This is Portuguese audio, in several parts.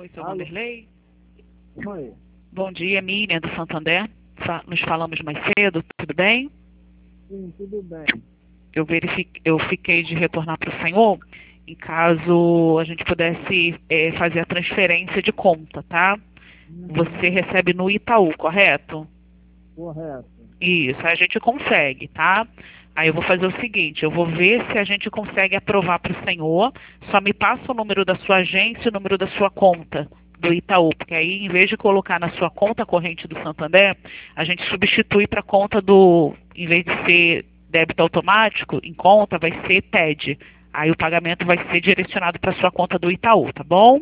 Oi, seu Alô? Vanderlei. Oi. Bom dia, Miriam do Santander. Nos falamos mais cedo, tudo bem? Sim, tudo bem. Eu fiquei de retornar para o senhor em caso a gente pudesse fazer a transferência de conta, tá? Você Uhum. recebe no Itaú, correto? Correto. Isso, a gente consegue, tá? Aí eu vou fazer o seguinte, eu vou ver se a gente consegue aprovar para o senhor. Só me passa o número da sua agência e o número da sua conta do Itaú, porque aí em vez de colocar na sua conta corrente do Santander, a gente substitui para a conta do, em vez de ser débito automático, em conta vai ser TED. Aí o pagamento vai ser direcionado para a sua conta do Itaú, tá bom?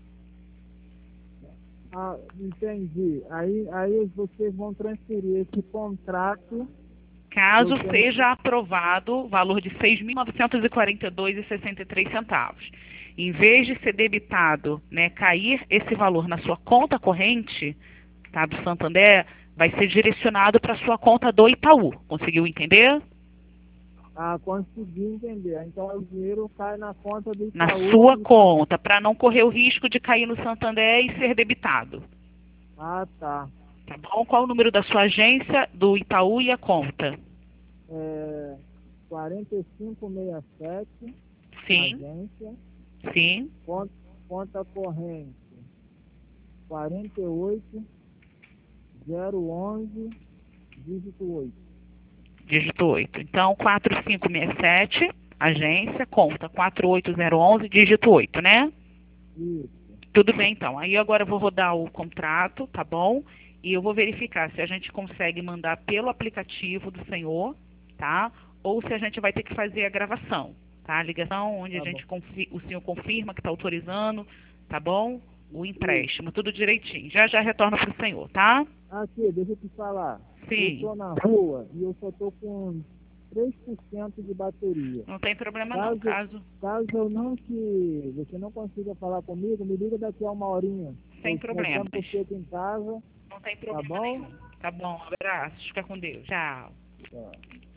Ah, entendi. Aí vocês vão transferir esse contrato que eu Caso tenho. seja aprovado o valor de R$ 6.942,63. Em vez de ser debitado, né, cair esse valor na sua conta corrente, tá, do Santander, vai ser direcionado para a sua conta do Itaú. Conseguiu entender? Ah, consegui entender. Então o dinheiro cai na conta do Na Itaú sua e tá. conta, para não correr o risco de cair no Santander e ser debitado. Ah, tá. Tá bom? Qual o número da sua agência, do Itaú e a conta? É 4567, Sim, agência, sim, conta, conta corrente 48011, dígito 8. dígito 8. Então, 4567, agência, conta 48011, dígito 8, né? Isso. Tudo bem, então. Aí agora eu vou rodar o contrato, tá bom? E eu vou verificar se a gente consegue mandar pelo aplicativo do senhor, tá? Ou se a gente vai ter que fazer a gravação, tá? A ligação onde a Tá bom. gente o senhor confirma que está autorizando, tá bom? O Isso. empréstimo, tudo direitinho. Já já retorno para o senhor, tá? Aqui, deixa eu te falar. Eu Sim, estou na rua e eu só estou com 3% de bateria. não tem problema não. Caso, caso eu não te, você não consiga falar comigo, me liga daqui a uma horinha. Sem Nós problemas. estamos aqui em casa, Não tem tá problema bom? nenhum. Tá bom, abraço. Fica com Deus. Tchau. Tá.